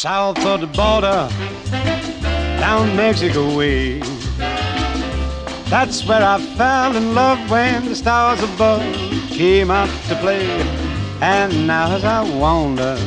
south of the border, down Mexico way. That's where I fell in love when the stars above came out to play. And now as I wander...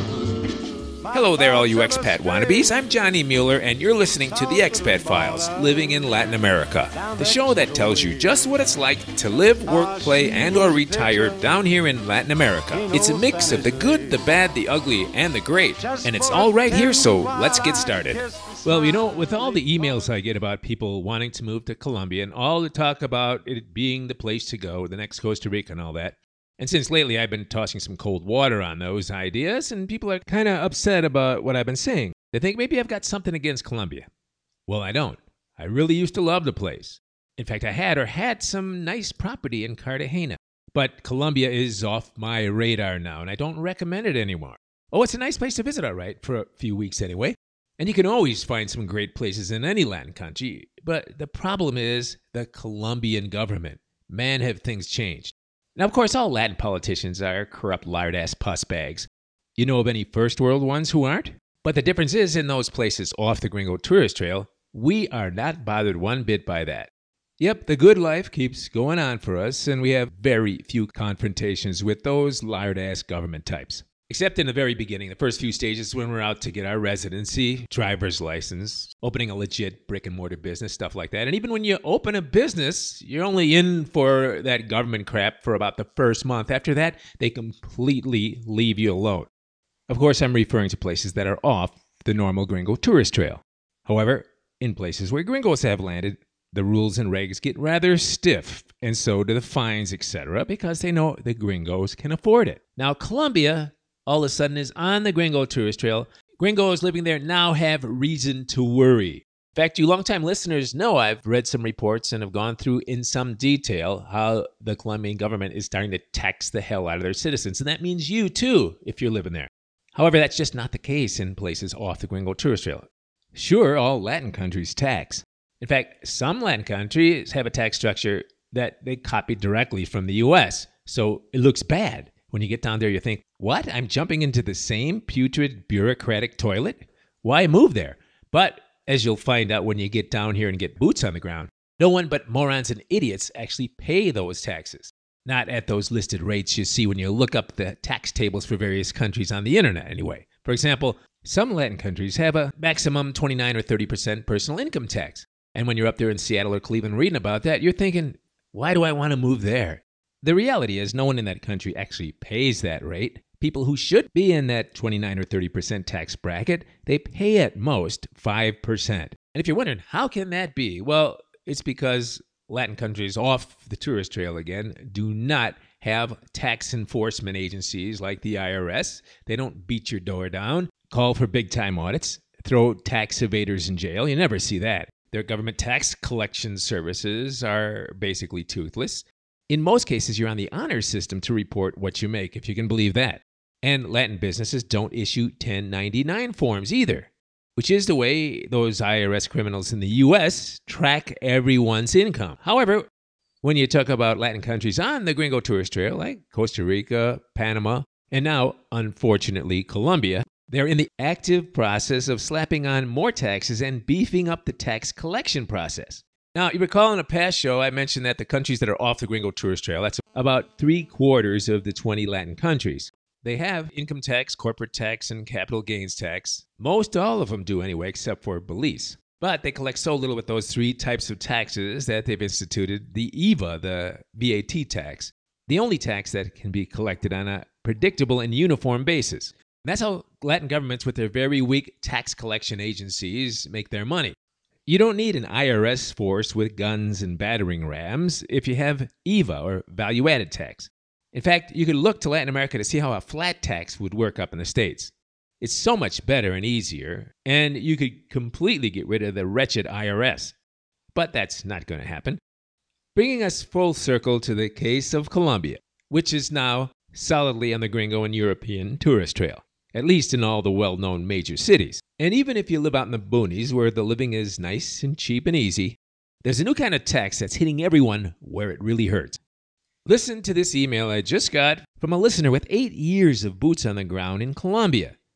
Hello there, all you expat wannabes. I'm Johnny Mueller, and you're listening to The Expat Files, Living in Latin America, the show that tells you just what it's like to live, work, play, and or retire down here in Latin America. It's a mix of the good, the bad, the ugly, and the great, and it's all right here, so let's get started. Well, you know, with all the emails I get about people wanting to move to Colombia and all the talk about it being the place to go, the next Costa Rica and all that, and since lately I've been tossing some cold water on those ideas, and people are kind of upset about what I've been saying. They think maybe I've got something against Colombia. Well, I don't. I really used to love the place. In fact, I had some nice property in Cartagena. But Colombia is off my radar now, and I don't recommend it anymore. Oh, it's a nice place to visit, all right, for a few weeks anyway. And you can always find some great places in any Latin country. But the problem is the Colombian government. Man, have things changed. Now, of course, all Latin politicians are corrupt, lard-ass puss bags. You know of any first world ones who aren't? But the difference is, in those places off the Gringo tourist trail, we are not bothered one bit by that. Yep, the good life keeps going on for us, and we have very few confrontations with those lard-ass government types. Except in the very beginning, the first few stages when we're out to get our residency, driver's license, opening a legit brick-and-mortar business, stuff like that. And even when you open a business, you're only in for that government crap for about the first month. After that, they completely leave you alone. Of course, I'm referring to places that are off the normal Gringo tourist trail. However, in places where gringos have landed, the rules and regs get rather stiff, and so do the fines, etc., because they know the gringos can afford it. Now, Colombia all of a sudden is on the Gringo tourist trail. Gringos living there now have reason to worry. In fact, you longtime listeners know I've read some reports and have gone through in some detail how the Colombian government is starting to tax the hell out of their citizens. And that means you too, if you're living there. However, that's just not the case in places off the Gringo tourist trail. Sure, all Latin countries tax. In fact, some Latin countries have a tax structure that they copied directly from the U.S., so it looks bad. When you get down there, you think, what? I'm jumping into the same putrid bureaucratic toilet? Why move there? But as you'll find out when you get down here and get boots on the ground, no one but morons and idiots actually pay those taxes. Not at those listed rates you see when you look up the tax tables for various countries on the internet anyway. For example, some Latin countries have a maximum 29 or 30% personal income tax. And when you're up there in Seattle or Cleveland reading about that, you're thinking, why do I want to move there? The reality is no one in that country actually pays that rate. People who should be in that 29 or 30% tax bracket, they pay at most 5%. And if you're wondering, how can that be? Well, it's because Latin countries off the tourist trail again do not have tax enforcement agencies like the IRS. They don't beat your door down, call for big-time audits, throw tax evaders in jail. You never see that. Their government tax collection services are basically toothless. In most cases, you're on the honor system to report what you make, if you can believe that. And Latin businesses don't issue 1099 forms either, which is the way those IRS criminals in the U.S. track everyone's income. However, when you talk about Latin countries on the Gringo tourist trail, like Costa Rica, Panama, and now, unfortunately, Colombia, they're in the active process of slapping on more taxes and beefing up the tax collection process. Now, you recall in a past show, I mentioned that the countries that are off the Gringo tourist trail, that's about 3/4 of the 20 Latin countries. They have income tax, corporate tax, and capital gains tax. Most all of them do anyway, except for Belize. But they collect so little with those three types of taxes that they've instituted the IVA, the VAT tax, the only tax that can be collected on a predictable and uniform basis. And that's how Latin governments with their very weak tax collection agencies make their money. You don't need an IRS force with guns and battering rams if you have IVA, or value-added tax. In fact, you could look to Latin America to see how a flat tax would work up in the States. It's so much better and easier, and you could completely get rid of the wretched IRS. But that's not going to happen. Bringing us full circle to the case of Colombia, which is now solidly on the Gringo and European tourist trail, at least in all the well-known major cities. And even if you live out in the boonies where the living is nice and cheap and easy, there's a new kind of tax that's hitting everyone where it really hurts. Listen to this email I just got from a listener with 8 years of boots on the ground in Colombia.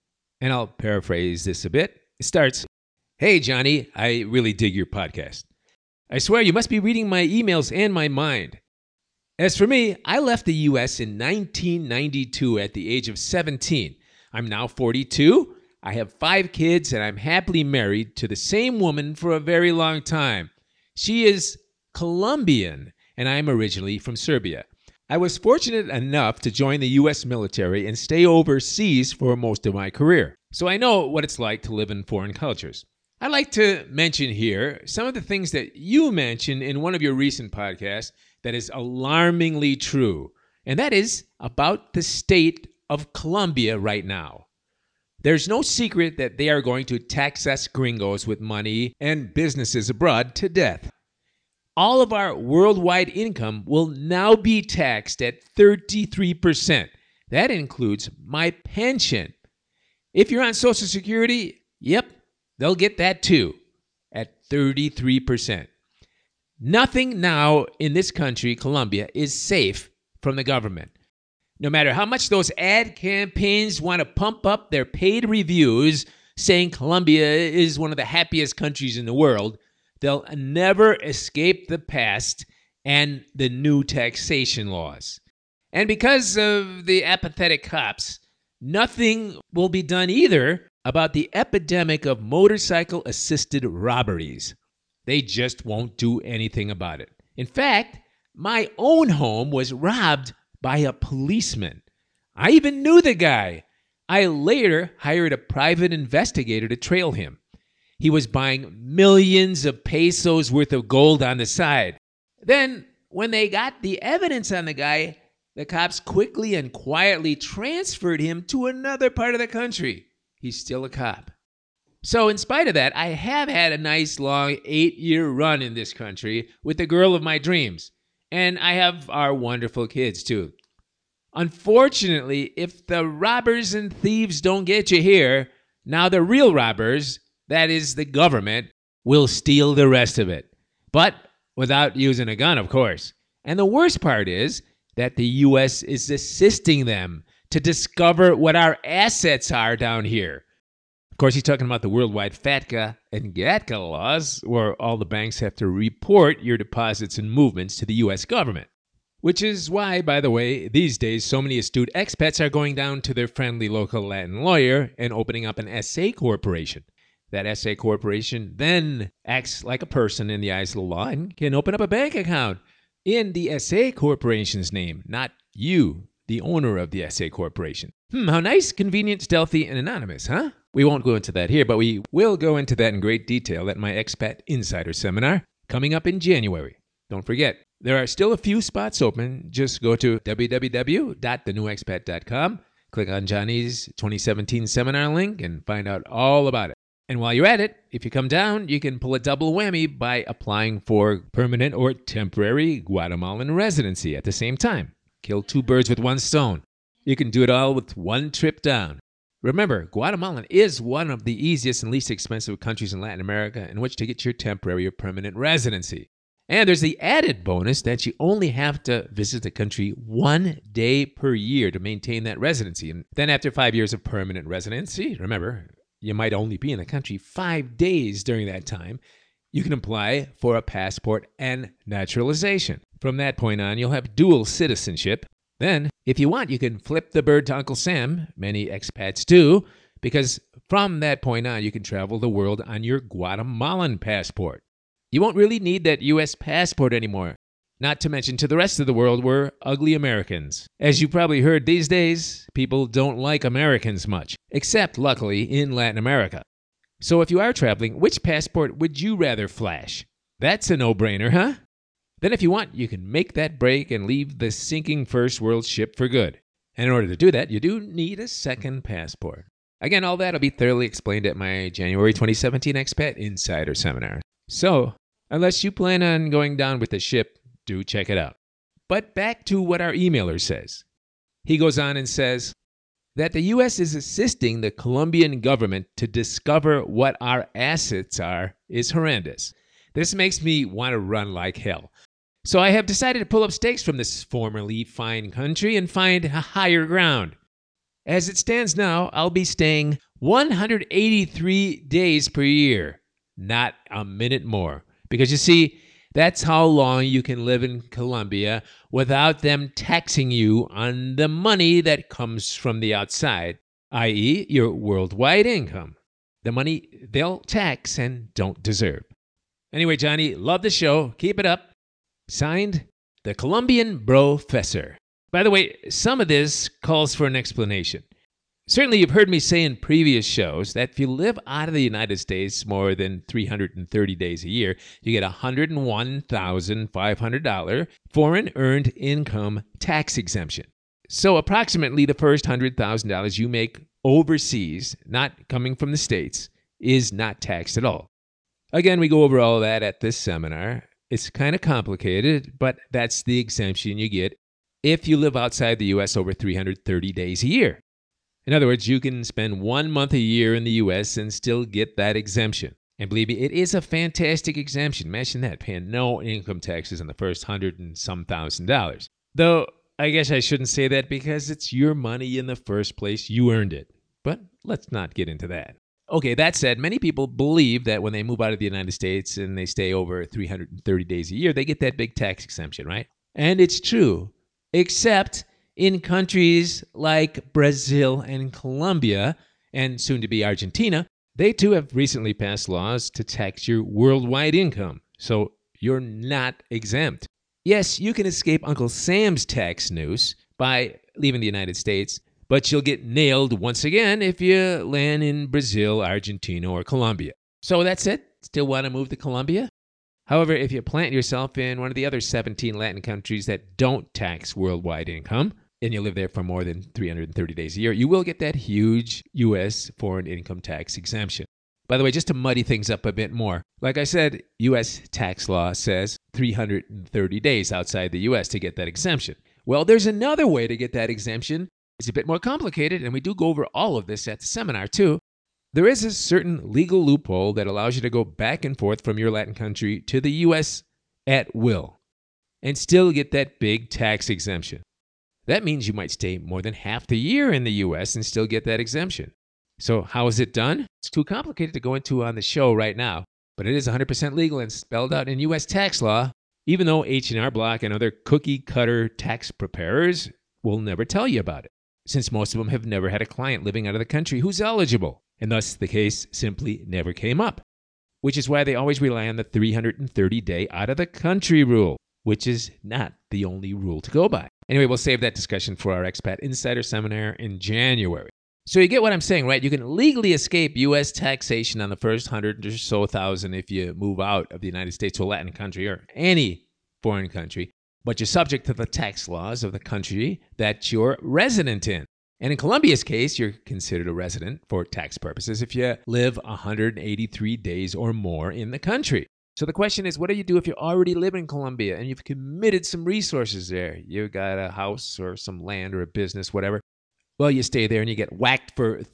And I'll paraphrase this a bit. It starts, "Hey, Johnny, I really dig your podcast. I swear you must be reading my emails and my mind. As for me, I left the U.S. in 1992 at the age of 17. I'm now 42. I have 5 kids, and I'm happily married to the same woman for a very long time. She is Colombian, and I'm originally from Serbia. I was fortunate enough to join the U.S. military and stay overseas for most of my career, so I know what it's like to live in foreign cultures. I'd like to mention here some of the things that you mentioned in one of your recent podcasts that is alarmingly true, and that is about the state of Colombia right now. There's no secret that they are going to tax us gringos with money and businesses abroad to death. All of our worldwide income will now be taxed at 33%. That includes my pension. If you're on Social Security, yep, they'll get that too, at 33%. Nothing now in this country, Colombia, is safe from the government. No matter how much those ad campaigns want to pump up their paid reviews saying Colombia is one of the happiest countries in the world, they'll never escape the past and the new taxation laws. And because of the apathetic cops, nothing will be done either about the epidemic of motorcycle-assisted robberies. They just won't do anything about it. In fact, my own home was robbed by a policeman. I even knew the guy. I later hired a private investigator to trail him. He was buying millions of pesos worth of gold on the side. Then, when they got the evidence on the guy, the cops quickly and quietly transferred him to another part of the country. He's still a cop. So in spite of that, I have had a nice long 8-year run in this country with the girl of my dreams. And I have our wonderful kids too. Unfortunately, if the robbers and thieves don't get you here, now the real robbers, that is the government, will steal the rest of it. But without using a gun, of course. And the worst part is that the U.S. is assisting them to discover what our assets are down here. Of course, he's talking about the worldwide FATCA and GATCA laws, where all the banks have to report your deposits and movements to the U.S. government. Which is why, by the way, these days so many astute expats are going down to their friendly local Latin lawyer and opening up an SA corporation. That SA corporation then acts like a person in the eyes of the law and can open up a bank account in the SA corporation's name, not you, the owner of the SA corporation. How nice, convenient, stealthy, and anonymous, huh? We won't go into that here, but we will go into that in great detail at my Expat Insider Seminar coming up in January. Don't forget, there are still a few spots open. Just go to www.thenewexpat.com, click on Johnny's 2017 seminar link, and find out all about it. And while you're at it, if you come down, you can pull a double whammy by applying for permanent or temporary Guatemalan residency at the same time. Kill 2 birds with 1 stone. You can do it all with 1 trip down. Remember, Guatemala is one of the easiest and least expensive countries in Latin America in which to get your temporary or permanent residency. And there's the added bonus that you only have to visit the country 1 day per year to maintain that residency. And then after 5 years of permanent residency, remember, you might only be in the country 5 days during that time, you can apply for a passport and naturalization. From that point on, you'll have dual citizenship. Then, if you want, you can flip the bird to Uncle Sam. Many expats do, because from that point on, you can travel the world on your Guatemalan passport. You won't really need that U.S. passport anymore. Not to mention to the rest of the world, we're ugly Americans. As you probably heard these days, people don't like Americans much, except, luckily, in Latin America. So if you are traveling, which passport would you rather flash? That's a no-brainer, huh? Then if you want, you can make that break and leave the sinking first world ship for good. And in order to do that, you do need a second passport. Again, all that will be thoroughly explained at my January 2017 Expat Insider Seminar. So, unless you plan on going down with the ship, do check it out. But back to what our emailer says. He goes on and says that the U.S. is assisting the Colombian government to discover what our assets are is horrendous. This makes me want to run like hell. So I have decided to pull up stakes from this formerly fine country and find a higher ground. As it stands now, I'll be staying 183 days per year, not a minute more. Because you see, that's how long you can live in Colombia without them taxing you on the money that comes from the outside, i.e., your worldwide income. The money they'll tax and don't deserve. Anyway, Johnny, love the show. Keep it up. Signed, the Colombian Brofessor. By the way, some of this calls for an explanation. Certainly, you've heard me say in previous shows that if you live out of the United States more than 330 days a year, you get a $101,500 foreign earned income tax exemption. So approximately the first $100,000 you make overseas, not coming from the States, is not taxed at all. Again, we go over all that at this seminar. It's kind of complicated, but that's the exemption you get if you live outside the U.S. over 330 days a year. In other words, you can spend 1 month a year in the U.S. and still get that exemption. And believe me, it is a fantastic exemption. Imagine that, paying no income taxes on the first $100,000 and some $1,000. Though, I guess I shouldn't say that because it's your money in the first place. You earned it. But let's not get into that. Okay, that said, many people believe that when they move out of the United States and they stay over 330 days a year, they get that big tax exemption, right? And it's true, except in countries like Brazil and Colombia, and soon to be Argentina, they too have recently passed laws to tax your worldwide income, so you're not exempt. Yes, you can escape Uncle Sam's tax noose by leaving the United States, but you'll get nailed once again if you land in Brazil, Argentina, or Colombia. So that's it? Still want to move to Colombia? However, if you plant yourself in one of the other 17 Latin countries that don't tax worldwide income, and you live there for more than 330 days a year, you will get that huge U.S. foreign income tax exemption. By the way, just to muddy things up a bit more, like I said, U.S. tax law says 330 days outside the U.S. to get that exemption. Well, there's another way to get that exemption. It's a bit more complicated, and we do go over all of this at the seminar too. There is a certain legal loophole that allows you to go back and forth from your Latin country to the U.S. at will and still get that big tax exemption. That means you might stay more than half the year in the U.S. and still get that exemption. So how is it done? It's too complicated to go into on the show right now, but it is 100% legal and spelled out in U.S. tax law, even though H&R Block and other cookie-cutter tax preparers will never tell you about it, since most of them have never had a client living out of the country who's eligible, and thus the case simply never came up, which is why they always rely on the 330-day out-of-the-country rule, which is not the only rule to go by. Anyway, we'll save that discussion for our Expat Insider Seminar in January. So you get what I'm saying, right? You can legally escape U.S. taxation on the first 100 or so thousand if you move out of the United States to a Latin country or any foreign country, but you're subject to the tax laws of the country that you're resident in. And in Colombia's case, you're considered a resident for tax purposes if you live 183 days or more in the country. So the question is, what do you do if you already live in Colombia and you've committed some resources there? You got a house or some land or a business, whatever. Well, you stay there and you get whacked for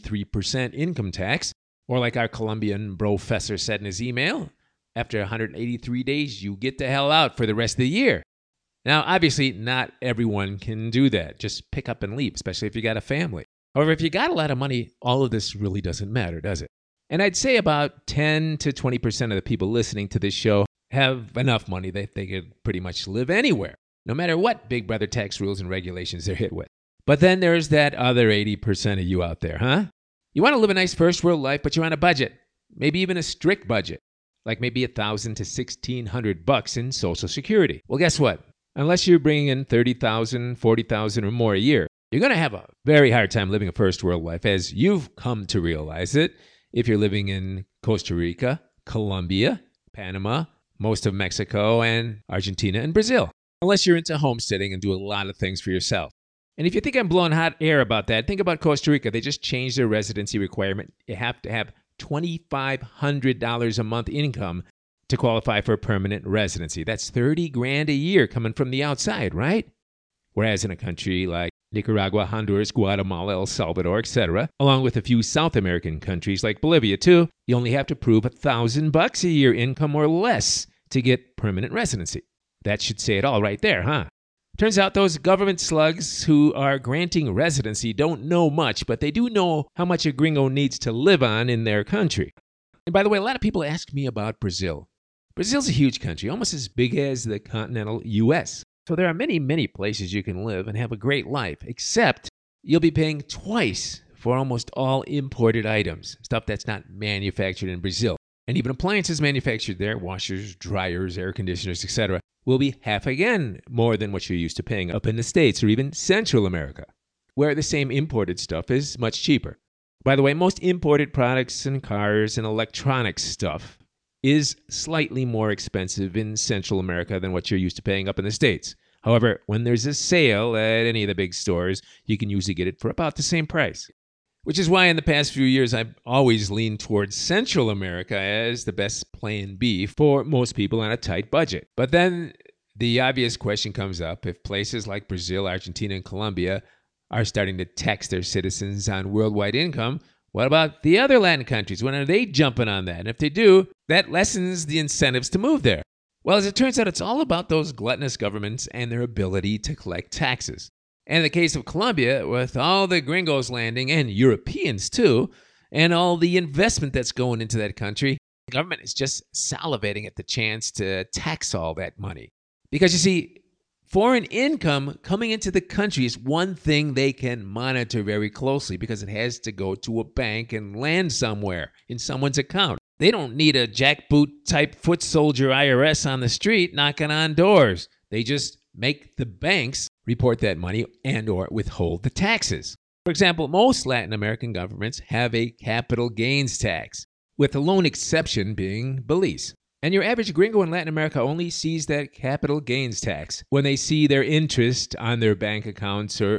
33% income tax. Or like our Colombian professor said in his email, after 183 days, you get the hell out for the rest of the year. Now, obviously, not everyone can do that. Just pick up and leave, especially if you got a family. However, if you got a lot of money, all of this really doesn't matter, does it? And I'd say about 10 to 20% of the people listening to this show have enough money that they could pretty much live anywhere, no matter what Big Brother tax rules and regulations they're hit with. But then there's that other 80% of you out there, huh? You want to live a nice first world life, but you're on a budget, maybe even a strict budget, like maybe $1,000 to $1,600 in Social Security. Well, guess what? Unless you're bringing in $30,000, $40,000 or more a year, you're going to have a very hard time living a first world life, as you've come to realize it. If you're living in Costa Rica, Colombia, Panama, most of Mexico, and Argentina and Brazil, unless you're into homesteading and do a lot of things for yourself. And if you think I'm blowing hot air about that, think about Costa Rica. They just changed their residency requirement. You have to have $2,500 a month income to qualify for permanent residency. That's $30,000 a year coming from the outside, right? Whereas in a country like Nicaragua, Honduras, Guatemala, El Salvador, etc., along with a few South American countries like Bolivia too, you only have to prove $1,000 a year income or less to get permanent residency. That should say it all right there, huh? Turns out those government slugs who are granting residency don't know much, but they do know how much a gringo needs to live on in their country. And by the way, a lot of people ask me about Brazil. Brazil's a huge country, almost as big as the continental U.S. So there are many, many places you can live and have a great life, except you'll be paying twice for almost all imported items, stuff that's not manufactured in Brazil. And even appliances manufactured there, washers, dryers, air conditioners, etc., will be half again more than what you're used to paying up in the States or even Central America, where the same imported stuff is much cheaper. By the way, most imported products and cars and electronics stuff is slightly more expensive in Central America than what you're used to paying up in the States. However, when there's a sale at any of the big stores, you can usually get it for about the same price. Which is why in the past few years, I've always leaned towards Central America as the best plan B for most people on a tight budget. But then the obvious question comes up: if places like Brazil, Argentina, and Colombia are starting to tax their citizens on worldwide income, what about the other Latin countries? When are they jumping on that? And if they do, that lessens the incentives to move there. Well, as it turns out, it's all about those gluttonous governments and their ability to collect taxes. And in the case of Colombia, with all the gringos landing, and Europeans too, and all the investment that's going into that country, the government is just salivating at the chance to tax all that money. Because you see, foreign income coming into the country is one thing they can monitor very closely because it has to go to a bank and land somewhere in someone's account. They don't need a jackboot type foot soldier IRS on the street knocking on doors. They just make the banks report that money and or withhold the taxes. For example, most Latin American governments have a capital gains tax, with the lone exception being Belize. And your average gringo in Latin America only sees that capital gains tax when they see their interest on their bank accounts or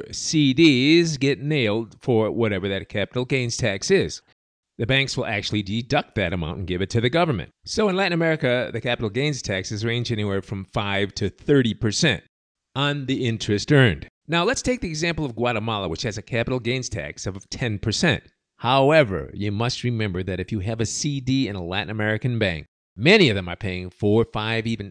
CDs get nailed for whatever that capital gains tax is. The banks will actually deduct that amount and give it to the government. So in Latin America, the capital gains taxes range anywhere from 5 to 30% on the interest earned. Now let's take the example of Guatemala, which has a capital gains tax of 10%. However, you must remember that if you have a CD in a Latin American bank, many of them are paying 4, 5, even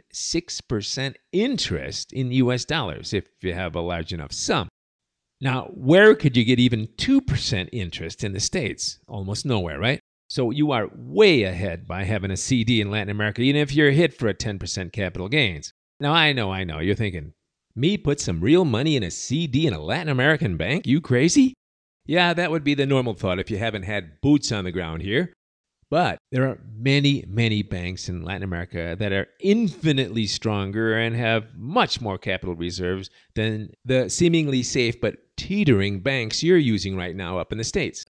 6% interest in US dollars if you have a large enough sum. Now, where could you get even 2% interest in the States? Almost nowhere, right? So you are way ahead by having a CD in Latin America, even if you're hit for a 10% capital gains. Now, I know, you're thinking, me put some real money in a CD in a Latin American bank? You crazy? Yeah, that would be the normal thought if you haven't had boots on the ground here. But there are many, many banks in Latin America that are infinitely stronger and have much more capital reserves than the seemingly safe but teetering banks you're using right now up in the States.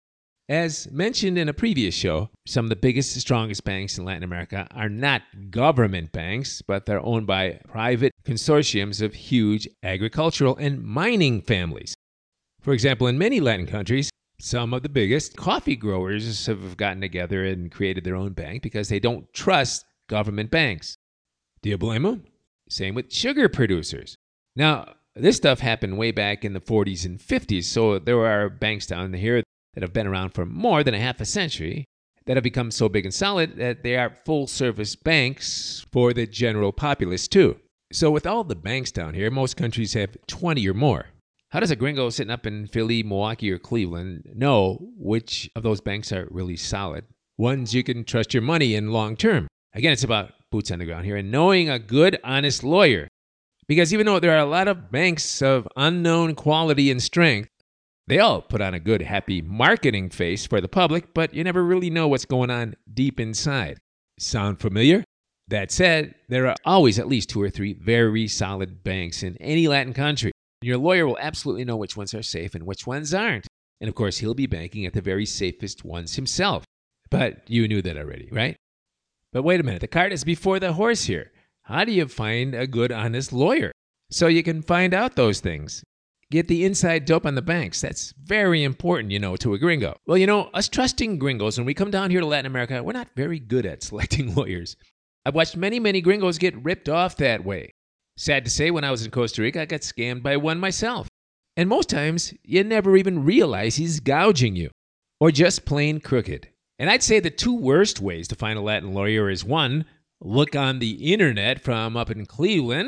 As mentioned in a previous show, some of the biggest, strongest banks in Latin America are not government banks, but they're owned by private consortiums of huge agricultural and mining families. For example, in many Latin countries, some of the biggest coffee growers have gotten together and created their own bank because they don't trust government banks. Do you blame them? Same with sugar producers. Now, this stuff happened way back in the 40s and 50s, so there are banks down here that have been around for more than a half a century that have become so big and solid that they are full-service banks for the general populace too. So with all the banks down here, most countries have 20 or more. How does a gringo sitting up in Philly, Milwaukee, or Cleveland know which of those banks are really solid, ones you can trust your money in long term? Again, it's about boots on the ground here and knowing a good, honest lawyer. Because even though there are a lot of banks of unknown quality and strength, they all put on a good, happy marketing face for the public, but you never really know what's going on deep inside. Sound familiar? That said, there are always at least 2 or 3 very solid banks in any Latin country. Your lawyer will absolutely know which ones are safe and which ones aren't. And of course, he'll be banking at the very safest ones himself. But you knew that already, right? But wait a minute, the cart is before the horse here. How do you find a good, honest lawyer? So you can find out those things. Get the inside dope on the banks. That's very important, to a gringo. Well, us trusting gringos, when we come down here to Latin America, we're not very good at selecting lawyers. I've watched many, many gringos get ripped off that way. Sad to say, when I was in Costa Rica, I got scammed by one myself. And most times, you never even realize he's gouging you, or just plain crooked. And I'd say the 2 worst ways to find a Latin lawyer is 1, look on the internet from up in Cleveland.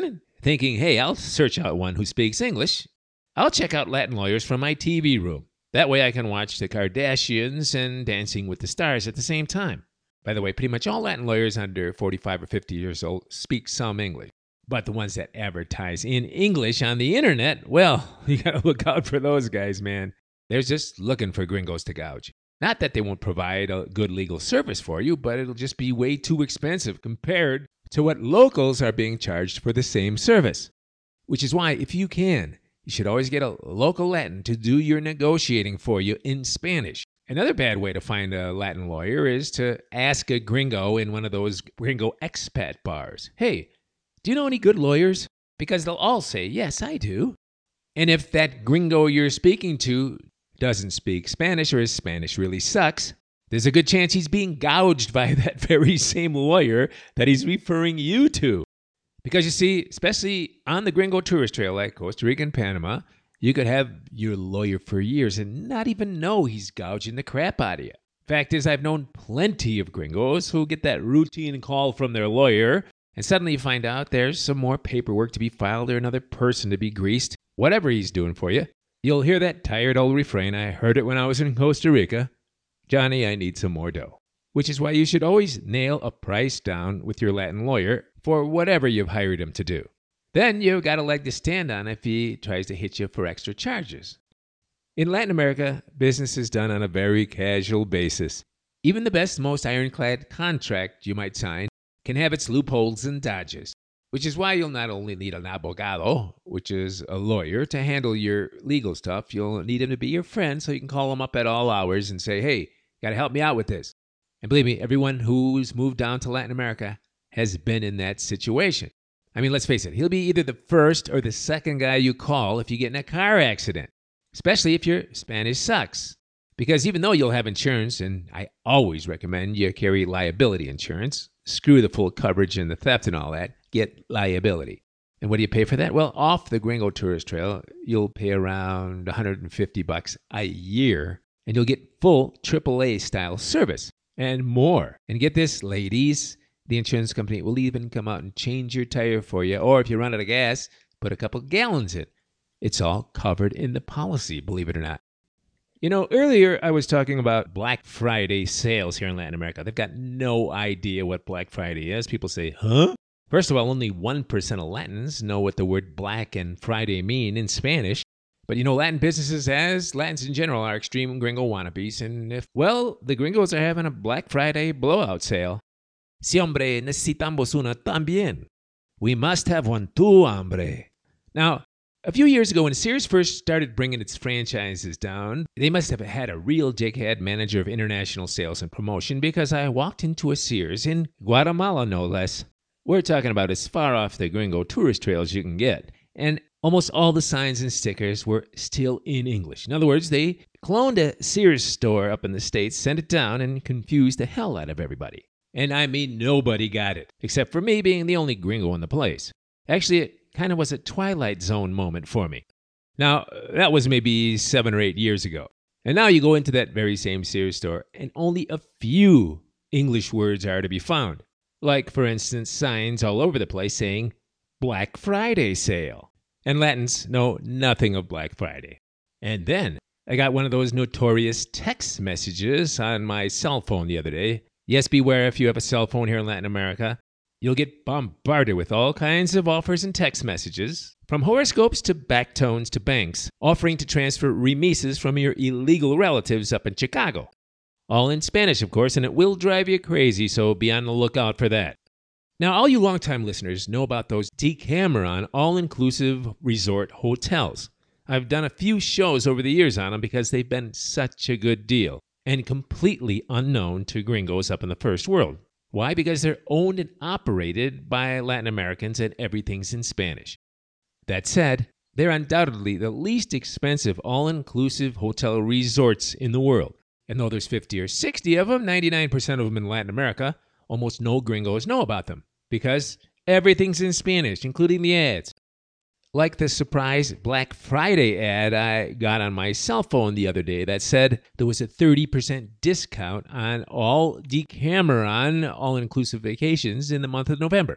thinking, hey, I'll search out one who speaks English. I'll check out Latin lawyers from my TV room. That way I can watch the Kardashians and Dancing with the Stars at the same time. By the way, pretty much all Latin lawyers under 45 or 50 years old speak some English. But the ones that advertise in English on the internet, well, you gotta look out for those guys, man. They're just looking for gringos to gouge. Not that they won't provide a good legal service for you, but it'll just be way too expensive compared to what locals are being charged for the same service. Which is why, if you can, you should always get a local Latin to do your negotiating for you in Spanish. Another bad way to find a Latin lawyer is to ask a gringo in one of those gringo expat bars, hey, do you know any good lawyers? Because they'll all say, yes, I do. And if that gringo you're speaking to doesn't speak Spanish or his Spanish really sucks, there's a good chance he's being gouged by that very same lawyer that he's referring you to. Because you see, especially on the gringo tourist trail like Costa Rica and Panama, you could have your lawyer for years and not even know he's gouging the crap out of you. Fact is, I've known plenty of gringos who get that routine call from their lawyer, and suddenly you find out there's some more paperwork to be filed or another person to be greased, whatever he's doing for you. You'll hear that tired old refrain, I heard it when I was in Costa Rica, Johnny, I need some more dough. Which is why you should always nail a price down with your Latin lawyer for whatever you've hired him to do. Then you've got a leg to stand on if he tries to hit you for extra charges. In Latin America, business is done on a very casual basis. Even the best, most ironclad contract you might sign can have its loopholes and dodges, which is why you'll not only need an abogado, which is a lawyer, to handle your legal stuff, you'll need him to be your friend so you can call him up at all hours and say, hey, got to help me out with this. And believe me, everyone who's moved down to Latin America has been in that situation. I mean, let's face it, he'll be either the first or the second guy you call if you get in a car accident, especially if your Spanish sucks. Because even though you'll have insurance, and I always recommend you carry liability insurance, screw the full coverage and the theft and all that, get liability. And what do you pay for that? Well, off the Gringo Tourist Trail, you'll pay around $150 a year, and you'll get full AAA style service. And more. And get this, ladies, the insurance company will even come out and change your tire for you. Or if you run out of gas, put a couple gallons in. It's all covered in the policy, believe it or not. You know, earlier I was talking about Black Friday sales here in Latin America. They've got no idea what Black Friday is. People say, huh? First of all, only 1% of Latins know what the word Black and Friday mean in Spanish. But you know, Latin businesses, as Latins in general, are extreme gringo wannabes. And if, well, the gringos are having a Black Friday blowout sale. Si, hombre, necesitamos una también. We must have one too, hombre. Now, a few years ago, when Sears first started bringing its franchises down, they must have had a real dickhead manager of international sales and promotion, because I walked into a Sears in Guatemala, no less. We're talking about as far off the gringo tourist trail as you can get. And almost all the signs and stickers were still in English. In other words, they cloned a Sears store up in the States, sent it down, and confused the hell out of everybody. And I mean, nobody got it, except for me being the only gringo in the place. Actually, it kind of was a Twilight Zone moment for me. Now, that was maybe 7 or 8 years ago. And now you go into that very same Sears store, and only a few English words are to be found. Like, for instance, signs all over the place saying, Black Friday sale. And Latins know nothing of Black Friday. And then I got one of those notorious text messages on my cell phone the other day. Yes, beware if you have a cell phone here in Latin America. You'll get bombarded with all kinds of offers and text messages, from horoscopes to backtones to banks, offering to transfer remises from your illegal relatives up in Chicago. All in Spanish, of course, and it will drive you crazy, so be on the lookout for that. Now, all you longtime listeners know about those Decameron all-inclusive resort hotels. I've done a few shows over the years on them because they've been such a good deal and completely unknown to gringos up in the first world. Why? Because they're owned and operated by Latin Americans and everything's in Spanish. That said, they're undoubtedly the least expensive all-inclusive hotel resorts in the world. And though there's 50 or 60 of them, 99% of them in Latin America, almost no gringos know about them because everything's in Spanish, including the ads. Like the surprise Black Friday ad I got on my cell phone the other day that said there was a 30% discount on all Decameron all-inclusive vacations in the month of November.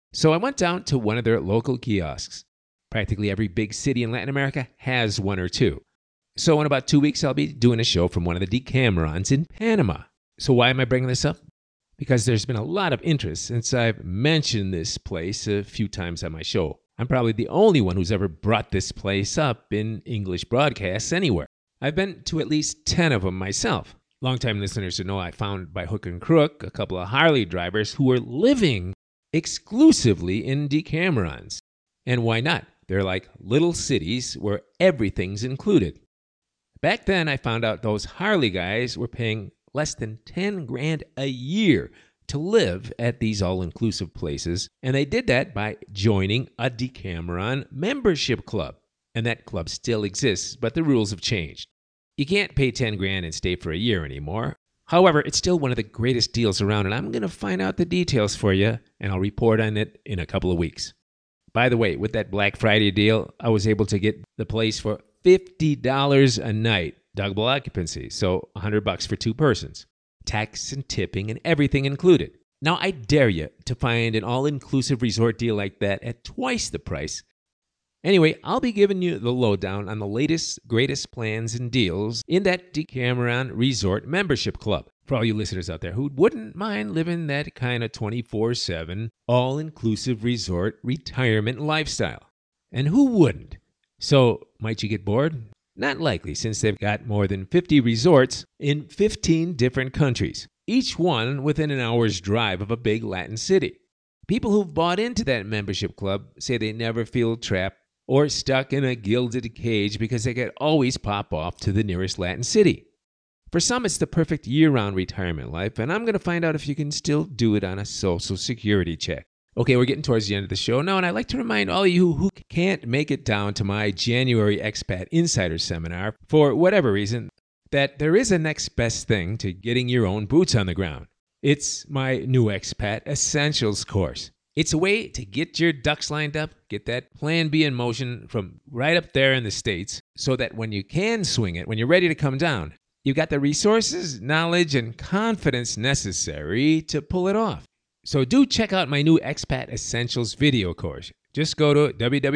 So I went down to one of their local kiosks. Practically every big city in Latin America has one or two. So in about 2 weeks, I'll be doing a show from one of the Decamerons in Panama. So why am I bringing this up? Because there's been a lot of interest since I've mentioned this place a few times on my show. I'm probably the only one who's ever brought this place up in English broadcasts anywhere. I've been to at least 10 of them myself. Longtime listeners know I found by hook and crook a couple of Harley drivers who were living exclusively in Decamerons. And why not? They're like little cities where everything's included. Back then, I found out those Harley guys were paying less than 10 grand a year to live at these all-inclusive places, and they did that by joining a Decameron membership club. And that club still exists, but the rules have changed. You can't pay 10 grand and stay for a year anymore. However, it's still one of the greatest deals around, and I'm going to find out the details for you, and I'll report on it in a couple of weeks. By the way, with that Black Friday deal, I was able to get the place for $50 a night, double occupancy, so $100 for two persons. Tax and tipping and everything included. Now, I dare you to find an all-inclusive resort deal like that at twice the price. Anyway, I'll be giving you the lowdown on the latest, greatest plans and deals in that Decameron Resort Membership Club. For all you listeners out there who wouldn't mind living that kind of 24/7, all-inclusive resort retirement lifestyle. And who wouldn't? So, might you get bored? Not likely, since they've got more than 50 resorts in 15 different countries, each one within an hour's drive of a big Latin city. People who've bought into that membership club say they never feel trapped or stuck in a gilded cage because they could always pop off to the nearest Latin city. For some, it's the perfect year-round retirement life, and I'm going to find out if you can still do it on a Social Security check. Okay, we're getting towards the end of the show now, and I'd like to remind all of you who can't make it down to my January Expat Insider Seminar, for whatever reason, that there is a next best thing to getting your own boots on the ground. It's my new Expat Essentials course. It's a way to get your ducks lined up, get that Plan B in motion from right up there in the States, so that when you can swing it, when you're ready to come down, you've got the resources, knowledge, and confidence necessary to pull it off. So do check out my new Expat Essentials video course. Just go to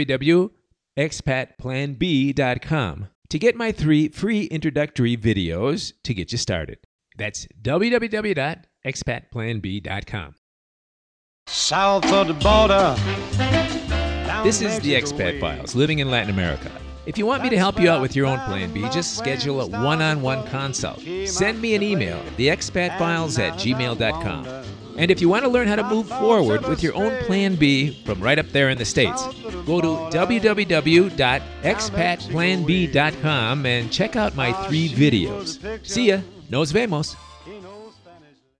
www.expatplanb.com to get my 3 free introductory videos to get you started. That's www.expatplanb.com. South of the border. This is the Expat Files, living in Latin America. If you want me to help you out with your own Plan B, just schedule a one-on-one consult. Send me an email, theexpatfiles@gmail.com. And if you want to learn how to move forward with your own Plan B from right up there in the States, go to www.expatplanb.com and check out my 3 videos. See ya. Nos vemos.